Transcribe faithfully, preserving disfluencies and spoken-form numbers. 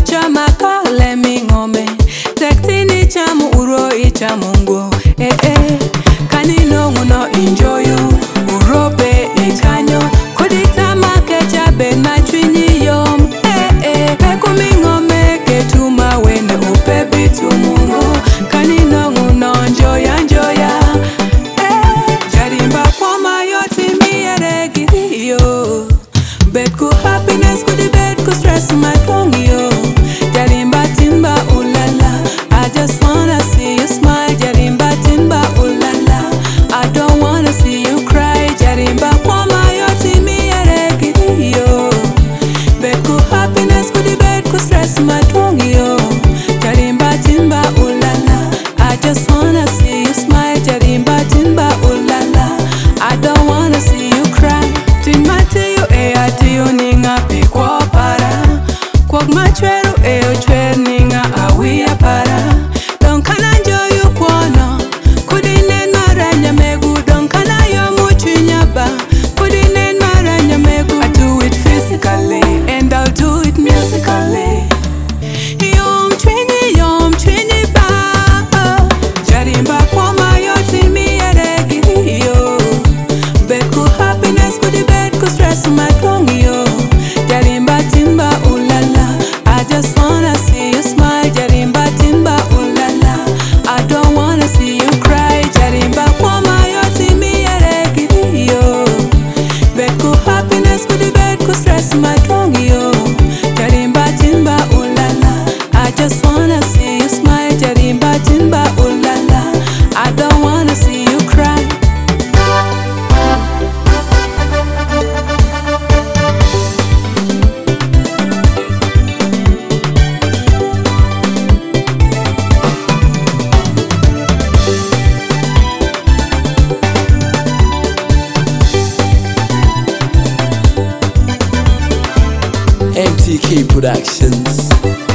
chama kale mingome tektini chamu uro ichamungo eh eh kanino nguno enjoy you urope ekanyo kodita makecha be na chwinyi yom eh eh pekumingome ketuma wene upe bitumungo kanino nguno enjoy enjoy eh jarimba kwa mayoti miere gidio bed ku happiness ku di bed ku stress my tongue yo jarimba timba ulala I just wanna see you smile jarimba timba ulala I don't wanna see you cry jarimba kwa mayoti miere gidio bed ku happiness ku di bed ku stress my tongue yo jarimba timba ulala I just wanna see you smile jarimba timba ulala I don't wanna see you cry timati e atio ninga pikwa para kwak machweru e ochwer ninga awia para don kana joyu kwono kudinen maranya megu don kana yo muchinya ba kudinen maranya megu I do it physically and I'll do it musically yom chini yom chini ba jarimba kwa mayoti miere gidio bed ku happiness ku di bed ku stress my tongue yo jarimba timba ulala I just wanna see you smile jarimba timba ulala I don't wanna see you cry jarimba kwa mayoti miere gidio bed ku happiness ku di bed ku stress my tongue yo jarimba timba ulala I just wanna see you smile jarimba timba ulala I don't wanna see you cry M T K Productions.